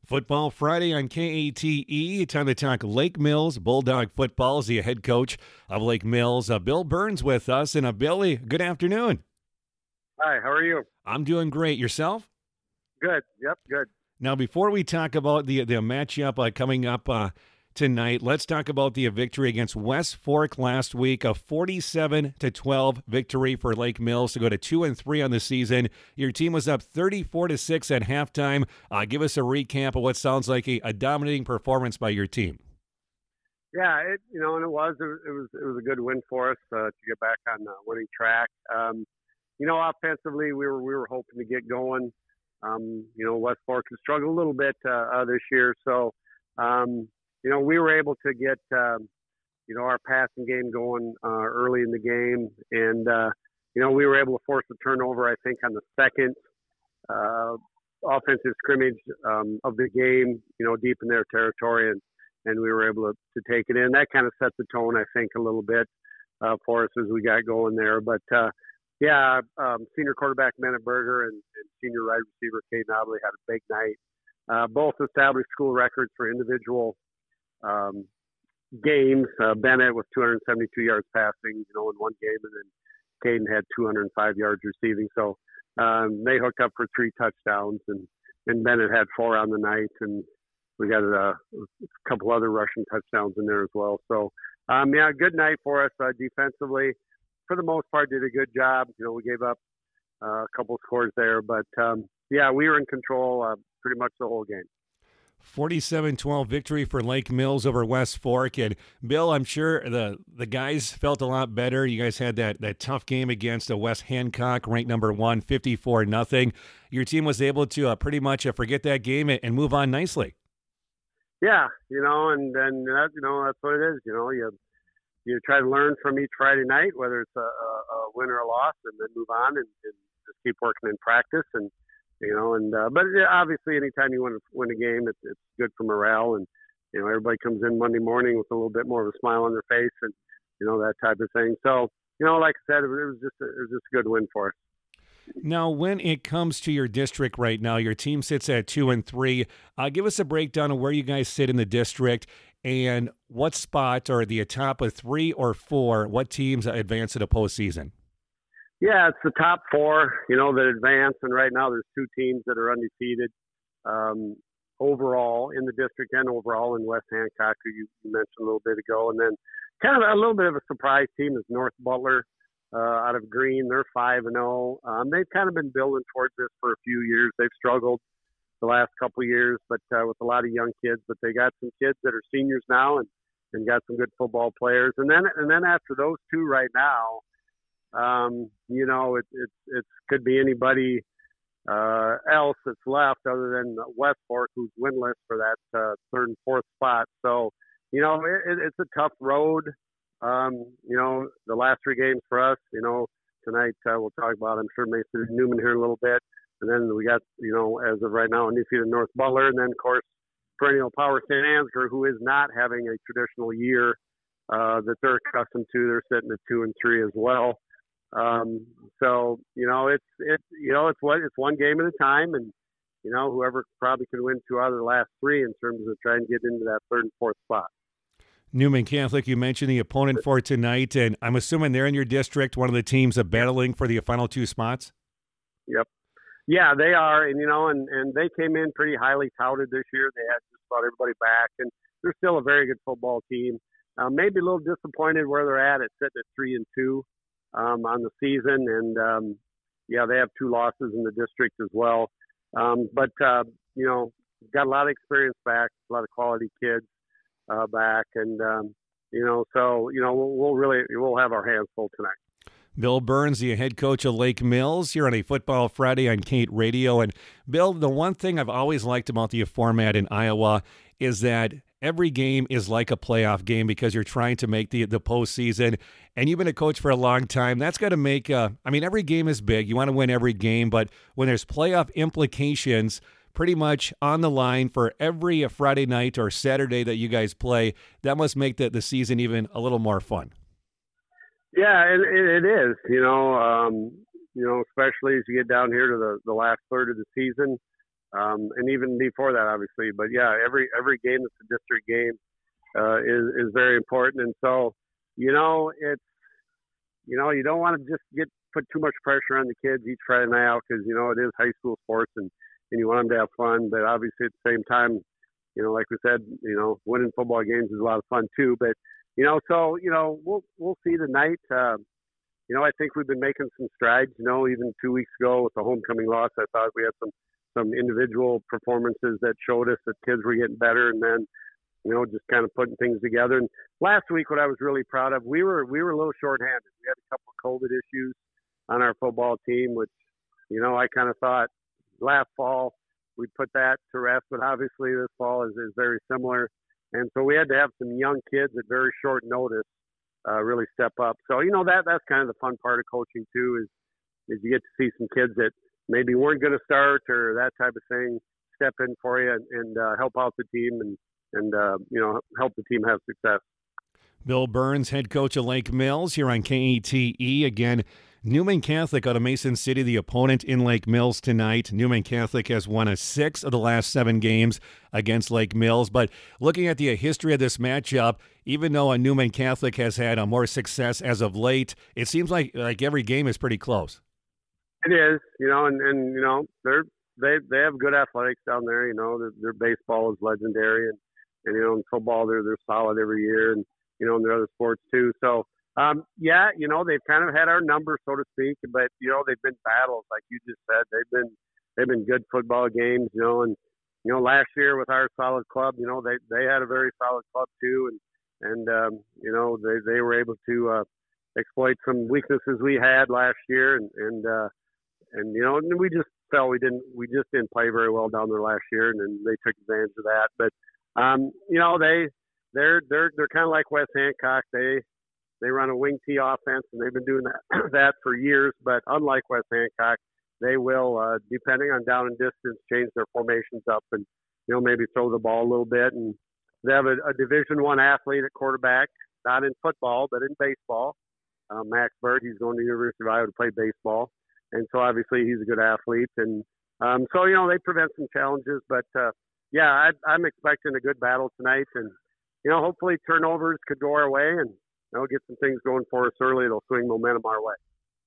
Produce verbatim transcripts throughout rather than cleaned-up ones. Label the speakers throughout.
Speaker 1: Football Friday on K A T E. Time to talk Lake Mills Bulldog football. Is the head coach of Lake Mills, uh, Bill Burns, with us. And uh, Billy, good afternoon.
Speaker 2: Hi, how are you?
Speaker 1: I'm doing great. Yourself?
Speaker 2: Good. Yep, good.
Speaker 1: Now, before we talk about the the matchup uh, coming up uh, tonight, let's talk about the victory against West Fork last week. A forty-seven to twelve victory for Lake Mills to go to two and three on the season. Your team was up thirty-four to six at halftime. Uh, give us a recap of what sounds like a, a dominating performance by your team.
Speaker 2: Yeah, it you know, and it was it was it was a good win for us uh, to get back on the winning track. Um, you know, offensively, we were we were hoping to get going. Um, you know, West Fork has struggled a little bit uh, uh, this year, so um, you know, we were able to get, um, you know, our passing game going uh, early in the game. And, uh, you know, we were able to force a turnover, I think, on the second uh, offensive scrimmage um, of the game, you know, deep in their territory. And, and we were able to, to take it in. That kind of set the tone, I think, a little bit uh, for us as we got going there. But, uh, yeah, um, senior quarterback Bennett Berger and, and senior wide receiver Kate Nobley had a big night. Uh, both established school records for individual Um, games. Uh, Bennett with two hundred seventy-two yards passing, you know, in one game, and then Caden had two hundred five yards receiving. So um, they hooked up for three touchdowns, and, and Bennett had four on the night, and we got a, a couple other rushing touchdowns in there as well. So, um, yeah, good night for us uh, defensively. For the most part, did a good job. You know, we gave up uh, a couple scores there, but um, yeah, we were in control uh, pretty much the whole game.
Speaker 1: forty-seven twelve victory for Lake Mills over West Fork. And Bill, I'm sure the the guys felt a lot better. You guys had that that tough game against uh, West Hancock, ranked number one, fifty-four nothing. Your team was able to uh, pretty much uh, forget that game and, and move on nicely.
Speaker 2: Yeah, you know, and then that, you know, that's what it is. You know, you you try to learn from each Friday night, whether it's a, a, a win or a loss, and then move on and, and just keep working in practice. And You know, and uh, but obviously, anytime you want to win a game, it's, it's good for morale, and you know, everybody comes in Monday morning with a little bit more of a smile on their face, and you know, that type of thing. So, you know, like I said, it was just a, it was just a good win for us.
Speaker 1: Now, when it comes to your district right now, your team sits at two and three. Uh, give us a breakdown of where you guys sit in the district and what spot, or the top of three or four, what teams advance to the postseason.
Speaker 2: Yeah, it's the top four, you know, that advance, and right now there's two teams that are undefeated um, overall in the district and overall in West Hancock, who you mentioned a little bit ago. And then kind of a little bit of a surprise team is North Butler uh, out of Green. They're five and oh. Um, they've kind of been building towards this for a few years. They've struggled the last couple of years, but uh, with a lot of young kids. But they got some kids that are seniors now, and, and got some good football players. And then and then after those two right now, Um, you know, it, it, it could be anybody uh, else that's left other than West Fork, who's winless for that uh, third and fourth spot. So, you know, it, it's a tough road. Um, you know, the last three games for us, you know, tonight uh, we'll talk about, I'm sure, Mason Newman here in a little bit. And then we got, you know, as of right now, undefeated North Butler. And then, of course, perennial power Saint Ansgar, who is not having a traditional year uh, that they're accustomed to. They're sitting at two and three as well. Um, so, you know, it's, it's, you know, it's what, it's one game at a time, and, you know, whoever probably can win two out of the last three in terms of trying to get into that third and fourth spot.
Speaker 1: Newman Catholic, you mentioned the opponent for tonight, and I'm assuming they're in your district, one of the teams of battling for the final two spots.
Speaker 2: Yep. Yeah, they are. And, you know, and, and they came in pretty highly touted this year. They had just about everybody back, and they're still a very good football team. Uh, maybe a little disappointed where they're at. It's sitting at three and two. Um, on the season, and um, yeah, they have two losses in the district as well. Um, but uh, you know, got a lot of experience back, a lot of quality kids uh, back, and um, you know, so you know, we'll, we'll really we'll have our hands full tonight.
Speaker 1: Bill Burns, the head coach of Lake Mills, here on a Football Friday on Kate Radio. And Bill, the one thing I've always liked about the format in Iowa is that every game is like a playoff game because you're trying to make the the postseason. And you've been a coach for a long time. That's got to make, uh, I mean, every game is big. You want to win every game. But when there's playoff implications pretty much on the line for every Friday night or Saturday that you guys play, that must make the, the season even a little more fun.
Speaker 2: Yeah, it, it is, you know, um, you know, especially as you get down here to the, the last third of the season. um, and even before that, obviously. But yeah, every every game that's a district game uh, is is very important. And so, you know, it's you know, you don't want to just get put too much pressure on the kids each Friday night out because you know it is high school sports and and you want them to have fun. But obviously, at the same time, you know, like we said, you know, winning football games is a lot of fun too. But you know, so you know, we'll we'll see tonight. Uh, you know, I think we've been making some strides. You know, even two weeks ago with the homecoming loss, I thought we had some some individual performances that showed us that kids were getting better, and then you know, just kind of putting things together. And last week, what I was really proud of, we were we were a little shorthanded. We had a couple of COVID issues on our football team, which you know, I kind of thought last fall we'd put that to rest, but obviously this fall is, is very similar. And so we had to have some young kids at very short notice uh, really step up. So, you know, that that's kind of the fun part of coaching too, is, is you get to see some kids that maybe weren't going to start or that type of thing step in for you and, and uh, help out the team and, and uh, you know, help the team have success.
Speaker 1: Bill Burns, head coach of Lake Mills, here on K E T E. Again, Newman Catholic out of Mason City, the opponent in Lake Mills tonight. Newman Catholic has won a six of the last seven games against Lake Mills. But looking at the history of this matchup, even though a Newman Catholic has had a more success as of late, it seems like like every game is pretty close.
Speaker 2: It is, you know, and, and you know, they're they they have good athletics down there. You know, their, their baseball is legendary, and, and you know, in football they're they're solid every year, and you know, in their other sports too. So. Um, yeah, you know, they've kind of had our number, so to speak, but, you know, they've been battles, like you just said. They've been they've been good football games, you know, and, you know, last year with our solid club, you know, they, they had a very solid club too, and, and um, you know, they, they were able to uh, exploit some weaknesses we had last year, and, and, uh, and you know, and we just felt we didn't, we just didn't play very well down there last year, and then they took advantage of that. But, um, you know, they, they're, they're, they're kind of like West Hancock. They, They run a wing T offense, and they've been doing that that for years. But unlike West Hancock, they will, uh, depending on down and distance, change their formations up and, you know, maybe throw the ball a little bit. And they have a, a Division One athlete at quarterback, not in football, but in baseball. Uh, Max Bird, he's going to the University of Iowa to play baseball. And so obviously he's a good athlete. And um, so, you know, they prevent some challenges. But, uh, yeah, I, I'm expecting a good battle tonight. And, you know, hopefully turnovers could go our way, and I'll get some things going for us early. It'll swing momentum our way.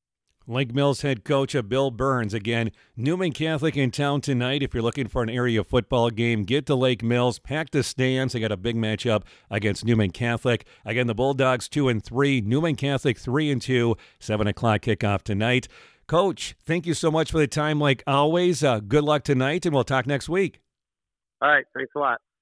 Speaker 1: Lake Mills head coach of Bill Burns. Again, Newman Catholic in town tonight. If you're looking for an area football game, get to Lake Mills. Pack the stands. They got a big matchup against Newman Catholic. Again, the Bulldogs two and three, Newman Catholic three and two. Seven o'clock kickoff tonight. Coach, thank you so much for the time. Like always, uh, good luck tonight, and we'll talk next week.
Speaker 2: All right, thanks a lot.